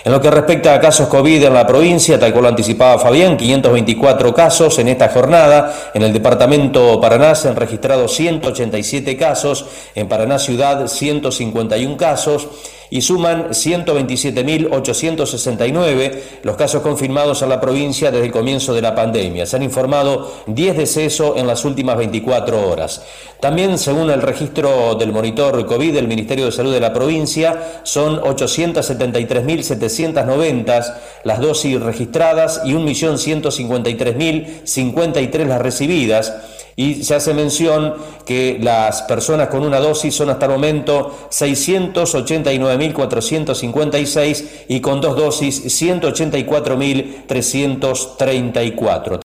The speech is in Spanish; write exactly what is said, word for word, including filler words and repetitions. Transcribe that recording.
En lo que respecta a casos COVID en la provincia, tal cual lo anticipaba Fabián, quinientos veinticuatro casos en esta jornada. En el departamento Paraná se han registrado ciento ochenta y siete casos, en Paraná Ciudad ciento cincuenta y uno casos y suman ciento veintisiete mil ochocientos sesenta y nueve los casos confirmados en la provincia desde el comienzo de la pandemia. Se han informado diez decesos en las últimas veinticuatro horas. También, según el registro del monitor COVID del Ministerio de Salud de la provincia, son ochocientos setenta y tres mil setecientos noventa las dosis registradas y un millón ciento cincuenta y tres mil cincuenta y tres las recibidas. Y se hace mención que las personas con una dosis son hasta el momento seiscientos ochenta y nueve mil cuatrocientos cincuenta y seis y con dos dosis ciento ochenta y cuatro mil trescientos treinta y cuatro.